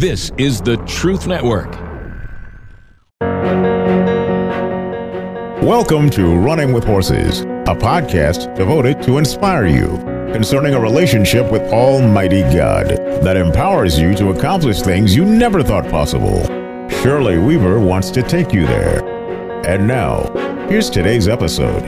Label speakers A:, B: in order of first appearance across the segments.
A: This is the Truth Network.
B: Welcome to Running with Horses, a podcast devoted to inspire you concerning a relationship with Almighty God that empowers you to accomplish things you never thought possible. Shirley Weaver wants to take you there. And now, here's today's episode.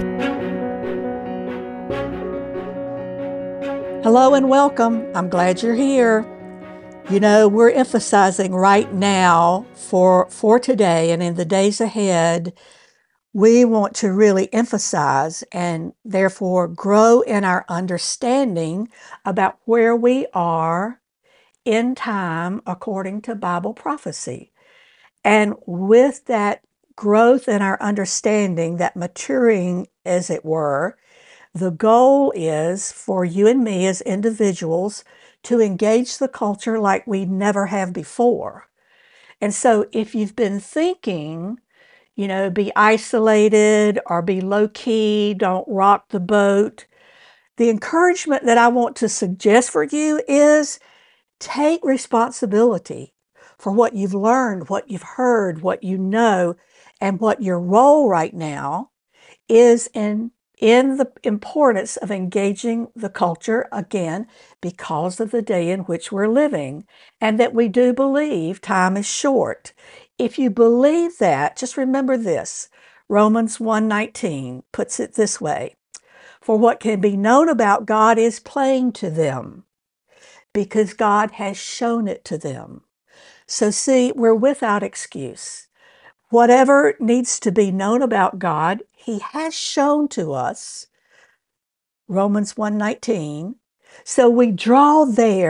C: Hello and welcome. I'm glad you're here. You know, we're emphasizing right now for today and in the days ahead, we want to really emphasize and therefore grow in our understanding about where we are in time according to Bible prophecy. And with that growth in our understanding, that maturing, as it were, the goal is for you and me as individuals to engage the culture like we never have before. And so if you've been thinking, you know, be isolated or be low key, don't rock the boat, the encouragement that I want to suggest for you is take responsibility for what you've learned, what you've heard, what you know, and what your role right now is in the importance of engaging the culture, again, because of the day in which we're living, and that we do believe time is short. If you believe that, just remember this. Romans 1:19 puts it this way: for what can be known about God is plain to them, because God has shown it to them. So see, we're without excuse. Whatever needs to be known about God, He has shown to us, Romans 1:19. So we draw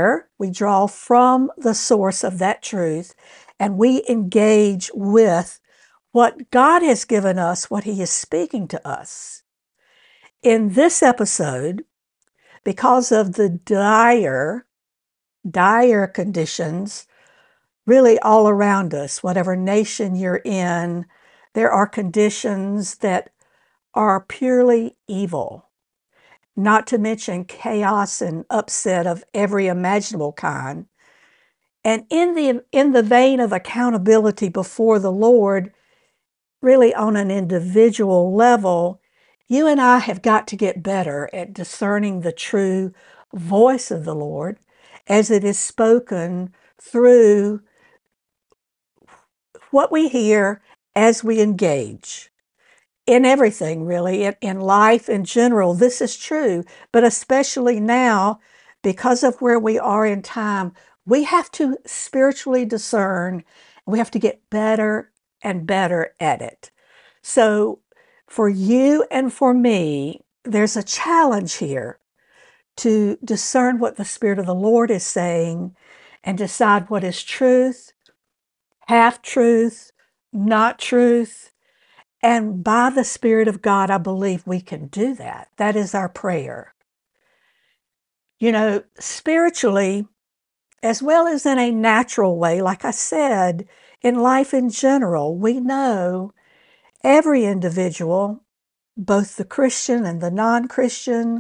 C: from the source of that truth, and we engage with what God has given us, what He is speaking to us. In this episode, because of the dire conditions really all around us, whatever nation you're in, there are conditions that are purely evil, not to mention chaos and upset of every imaginable kind. And in the vein of accountability before the Lord, really on an individual level, you and I have got to get better at discerning the true voice of the Lord as it is spoken through what we hear as we engage in everything, really, in life in general. This is true, but especially now, because of where we are in time, we have to spiritually discern. We have to get better and better at it. So for you and for me, there's a challenge here to discern what the Spirit of the Lord is saying and decide what is truth, half truth, not truth. And by the Spirit of God, I believe we can do that. That is our prayer. You know, spiritually, as well as in a natural way, like I said, in life in general, we know every individual, both the Christian and the non-Christian,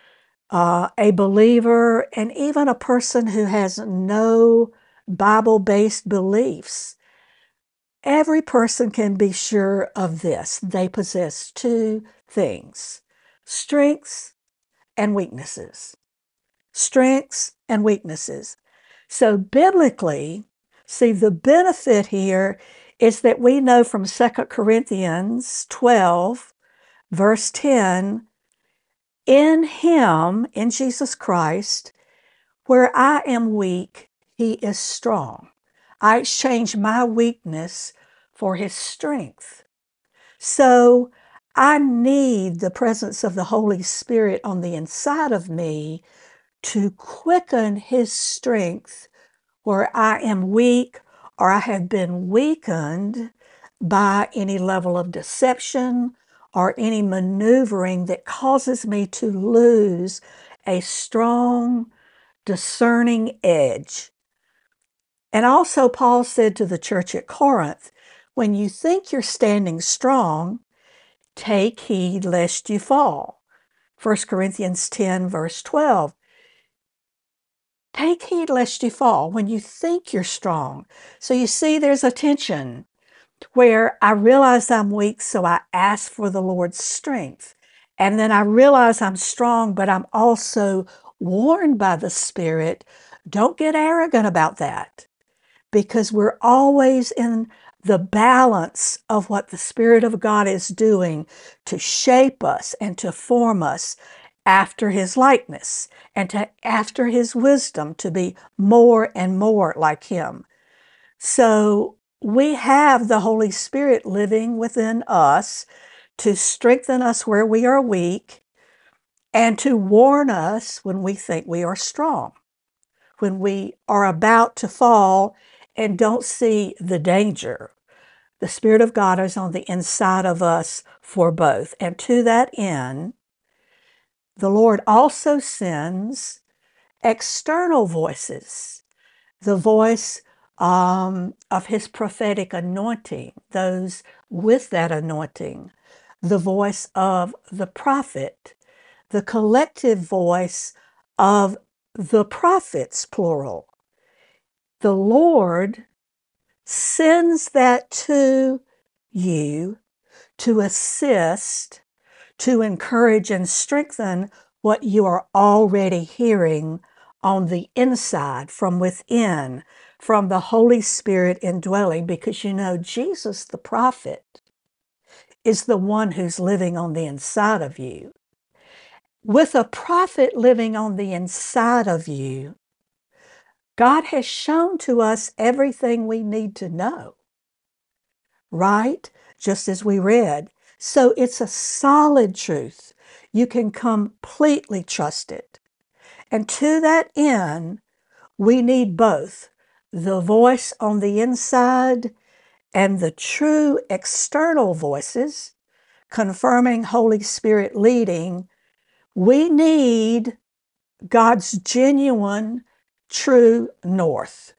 C: a believer, and even a person who has no Bible-based beliefs, every person can be sure of this. They possess two things: strengths and weaknesses. Strengths and weaknesses. So biblically, see, the benefit here is that we know from 2 Corinthians 12, verse 10, in Him, in Jesus Christ, where I am weak, He is strong. I exchange my weakness for His strength. So I need the presence of the Holy Spirit on the inside of me to quicken His strength where I am weak or I have been weakened by any level of deception or any maneuvering that causes me to lose a strong, discerning edge. And also, Paul said to the church at Corinth, when you think you're standing strong, take heed lest you fall. 1 Corinthians 10, verse 12. Take heed lest you fall when you think you're strong. So you see, there's a tension where I realize I'm weak, so I ask for the Lord's strength. And then I realize I'm strong, but I'm also warned by the Spirit, don't get arrogant about that, because we're always in the balance of what the Spirit of God is doing to shape us and to form us after His likeness and after His wisdom, to be more and more like Him. So we have the Holy Spirit living within us to strengthen us where we are weak and to warn us when we think we are strong, when we are about to fall and don't see the danger. The Spirit of God is on the inside of us for both. And to that end, the Lord also sends external voices, the voice of His prophetic anointing, those with that anointing, the voice of the prophet, the collective voice of the prophets, plural. The Lord sends that to you to assist, to encourage and strengthen what you are already hearing on the inside, from within, from the Holy Spirit indwelling, because you know Jesus, the prophet, is the one who's living on the inside of you. With a prophet living on the inside of you, God has shown to us everything we need to know, right? Just as we read. So it's a solid truth. You can completely trust it. And to that end, we need both the voice on the inside and the true external voices confirming Holy Spirit leading. We need God's genuine, true north,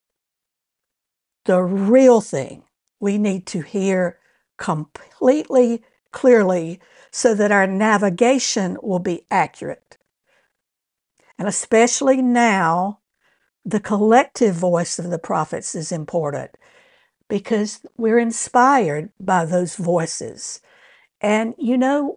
C: the real thing we need to hear completely clearly so that our navigation will be accurate. And especially now, the collective voice of the prophets is important because we're inspired by those voices. And you know,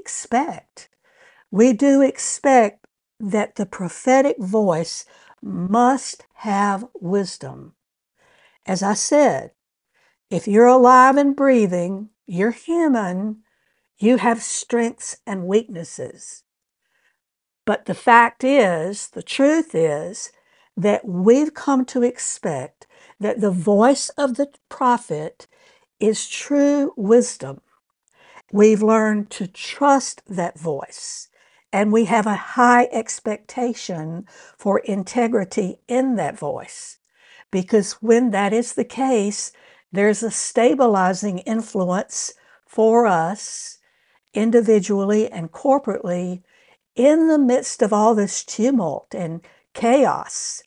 C: we do expect that the prophetic voice must have wisdom. As I said, if you're alive and breathing, you're human, you have strengths and weaknesses. But the fact is, the truth is, that we've come to expect that the voice of the prophet is true wisdom. We've learned to trust that voice, and we have a high expectation for integrity in that voice. Because when that is the case, there's a stabilizing influence for us individually and corporately in the midst of all this tumult and chaos.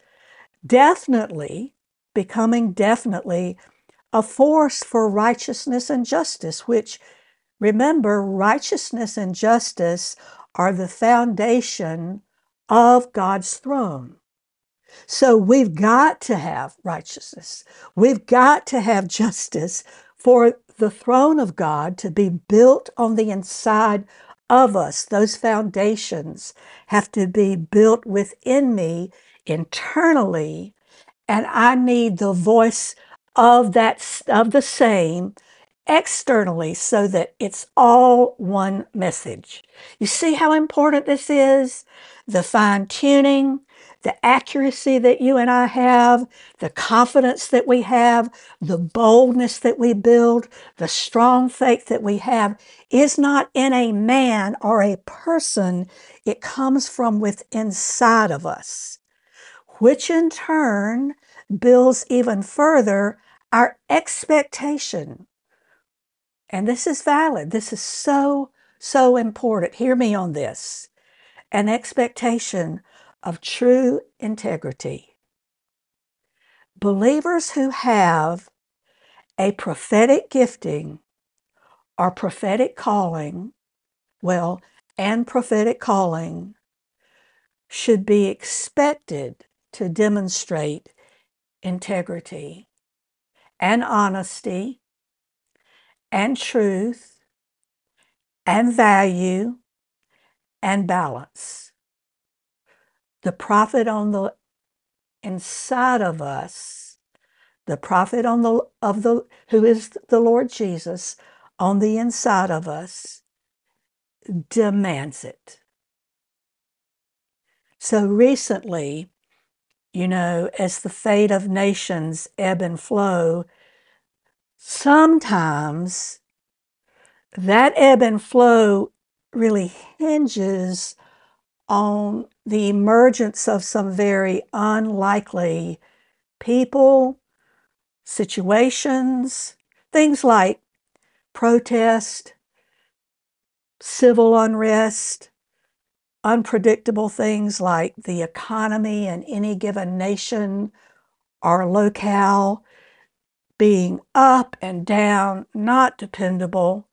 C: Becoming definitely a force for righteousness and justice, which, remember, righteousness and justice are the foundation of God's throne. So we've got to have righteousness. We've got to have justice for the throne of God to be built on the inside of us. Those foundations have to be built within me internally, and I need the voice of the same externally so that it's all one message. You see how important this is? The fine-tuning, the accuracy that you and I have, the confidence that we have, the boldness that we build, the strong faith that we have is not in a man or a person. It comes from within inside of us, which in turn builds even further our expectation. And this is valid. This is so, so important. Hear me on this. An expectation of true integrity. Believers who have a prophetic gifting or prophetic calling, and prophetic calling should be expected to demonstrate integrity and honesty and truth and value and balance. The prophet on the inside of us, the prophet who is the Lord Jesus on the inside of us, demands it. So recently, as the fate of nations ebb and flow, sometimes that ebb and flow really hinges on the emergence of some very unlikely people, situations, things like protest, civil unrest, unpredictable things like the economy in any given nation or locale being up and down, not dependable.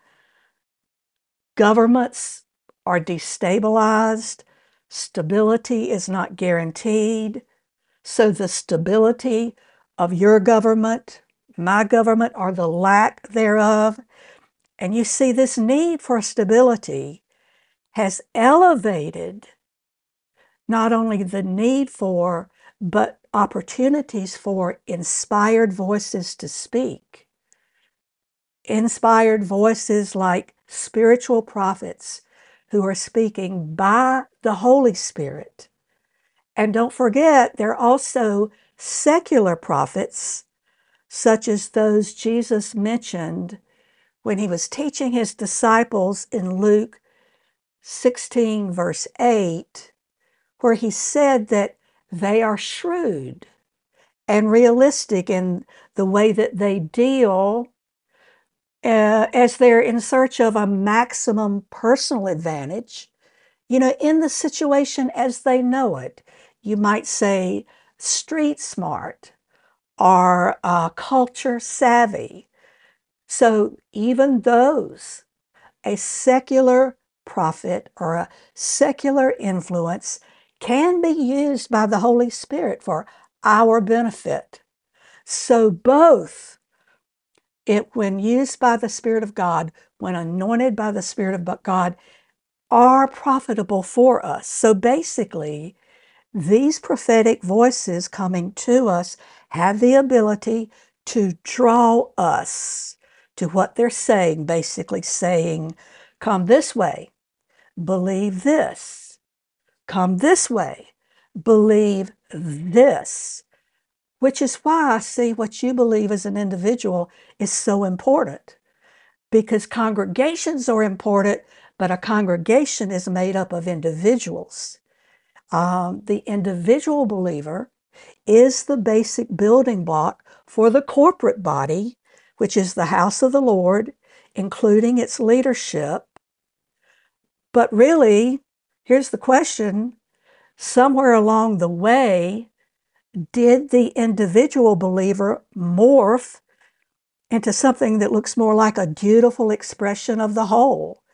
C: Governments are destabilized. Stability is not guaranteed. So the stability of your government, my government, or the lack thereof, and you see this need for stability has elevated not only the need for, but opportunities for inspired voices to speak. Inspired voices like spiritual prophets who are speaking by the Holy Spirit. And don't forget, there are also secular prophets, such as those Jesus mentioned when he was teaching his disciples in Luke 16, verse 8, where he said that they are shrewd and realistic in the way that they deal as they're in search of a maximum personal advantage, in the situation as they know it. You might say street smart or culture savvy. So even those, a secular prophet or a secular influence can be used by the Holy Spirit for our benefit. So both, when used by the Spirit of God, when anointed by the Spirit of God, are profitable for us. So basically, these prophetic voices coming to us have the ability to draw us to what they're saying, basically saying, come this way, believe this. Come this way, believe this. Which is why I see what you believe as an individual is so important. Because congregations are important, but a congregation is made up of individuals. The individual believer is the basic building block for the corporate body, which is the house of the Lord, including its leadership. But really, here's the question, somewhere along the way, did the individual believer morph into something that looks more like a beautiful expression of the whole?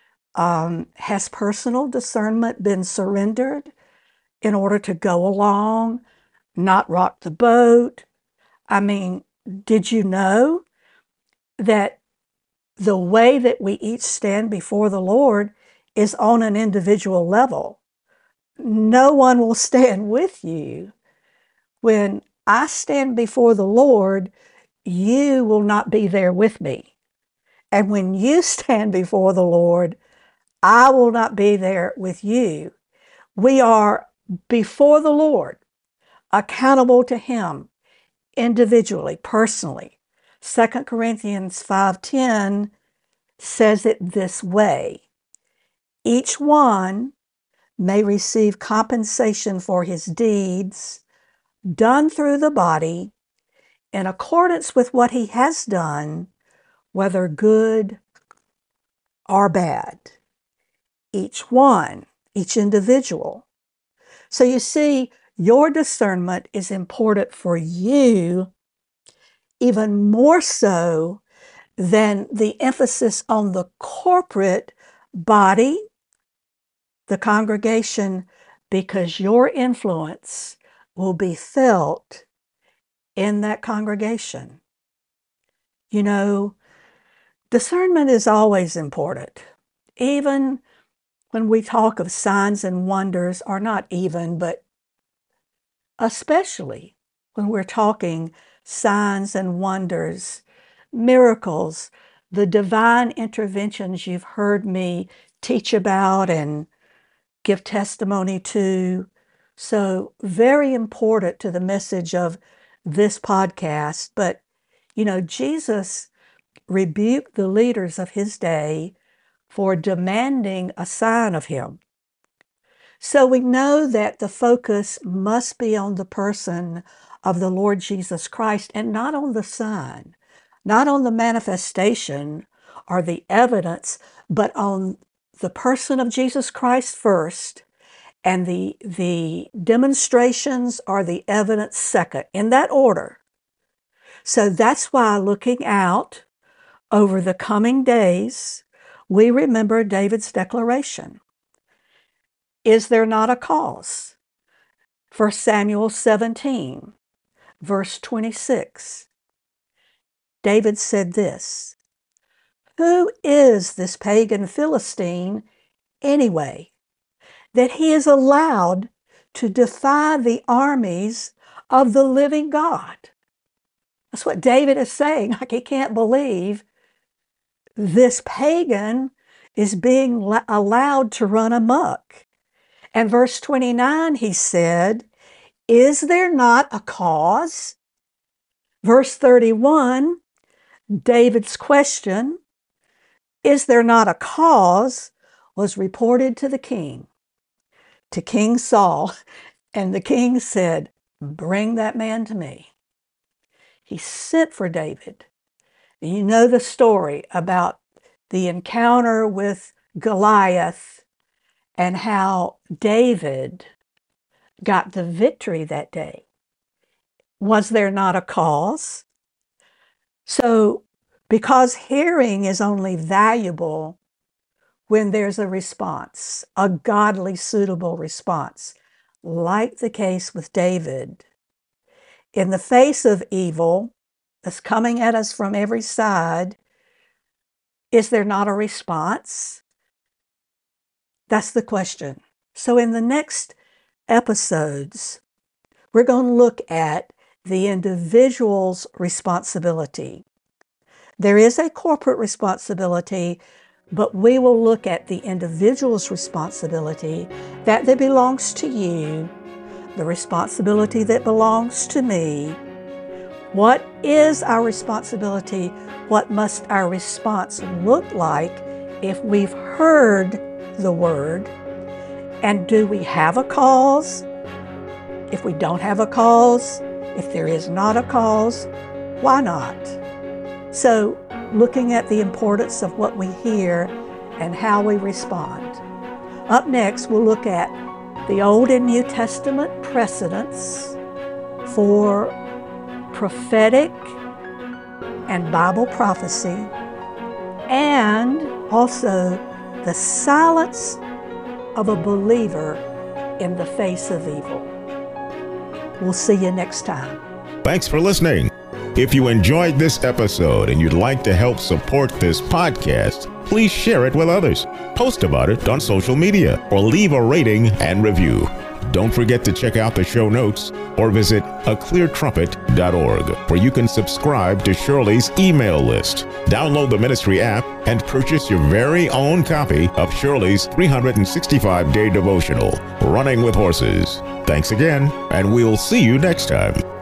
C: Has personal discernment been surrendered in order to go along, not rock the boat? I mean, did you know that the way that we each stand before the Lord is on an individual level? No one will stand with you. When I stand before the Lord, you will not be there with me. And when you stand before the Lord, I will not be there with you. We are before the Lord, accountable to Him individually, personally. 2 Corinthians 5:10 says it this way, each one may receive compensation for his deeds done through the body in accordance with what he has done, whether good or bad. Each one, each individual. So you see, your discernment is important for you, even more so than the emphasis on the corporate body, the congregation, because your influence will be felt in that congregation. You know, discernment is always important. Even when we talk of signs and wonders, or not even, but especially when we're talking signs and wonders, miracles, the divine interventions you've heard me teach about and give testimony to. So very important to the message of this podcast. But, you know, Jesus rebuked the leaders of his day for demanding a sign of him. So we know that the focus must be on the person of the Lord Jesus Christ and not on the sign, not on the manifestation or the evidence, but on the person of Jesus Christ first, and the demonstrations or the evidence second, in that order. So that's why, looking out over the coming days, we remember David's declaration. Is there not a cause? 1 Samuel 17, verse 26. David said this, "Who is this pagan Philistine anyway, that he is allowed to defy the armies of the living God?" That's what David is saying. Like, he can't believe this pagan is being allowed to run amok. And verse 29, he said, "Is there not a cause?" Verse 31, David's question, "Is there not a cause?" was reported to the king, to King Saul. And the king said, "Bring that man to me." He sent for David. You know the story about the encounter with Goliath and how David got the victory that day. Was there not a cause? So, because hearing is only valuable when there's a response, a godly, suitable response, like the case with David. In the face of evil that's coming at us from every side, is there not a response? That's the question. So in the next episodes, we're going to look at the individual's responsibility. There is a corporate responsibility, but we will look at the individual's responsibility that belongs to you, the responsibility that belongs to me. What is our responsibility? What must our response look like if we've heard the word? And do we have a cause? If we don't have a cause, if there is not a cause, why not? So, looking at the importance of what we hear and how we respond. Up next, we'll look at the Old and New Testament precedents for prophetic and Bible prophecy, and also the silence of a believer in the face of evil. We'll see you next time.
B: Thanks for listening. If you enjoyed this episode and you'd like to help support this podcast, please share it with others. Post about it on social media or leave a rating and review. Don't forget to check out the show notes or visit acleartrumpet.org, where you can subscribe to Shirley's email list, download the ministry app, and purchase your very own copy of Shirley's 365-day devotional, Running with Horses. Thanks again, and we'll see you next time.